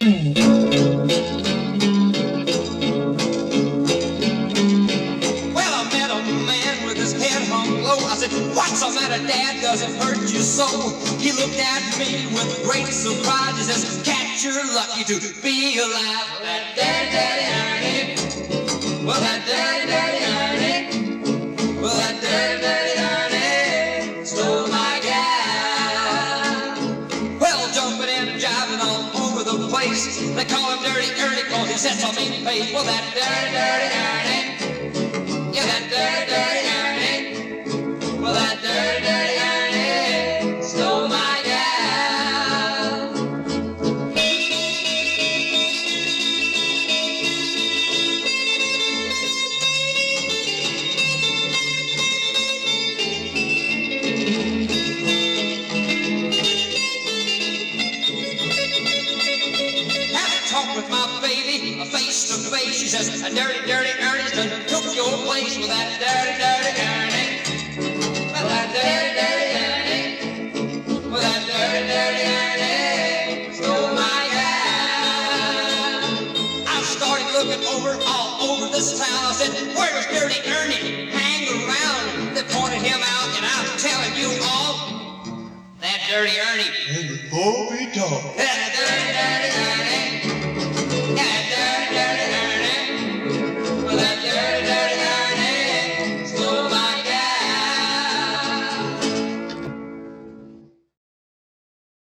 Well, I met a man with his head hung low. I said, "What's the matter, Dad? Does it hurt you so?" He looked at me with great surprise. He says, "Cat, you're lucky to be alive." That daddy, daddy, Ernie. Well, that daddy, daddy, Ernie. Well, that daddy, daddy, Ernie stole my gal. Well, jumping and jiving all over the place. They call him Dirty Ernie 'cause he sets on me face. Well, that dirty, dirty Ernie. Yeah, that dirty, dirty Ernie. Well, that dirty, dirty Ernie stole my gal. Had a talk with my baby, face to face. She says, "A dirty, dirty Ernie's done took your place with that dirty, dirty Ernie." Well, that dirty, dirty Ernie. Well, that dirty, dirty Ernie stole my gal. I started looking all over this town. I said, "Where's Dirty Ernie? Hang around." They pointed him out, and I'm telling you all, that Dirty Ernie. And before we talk,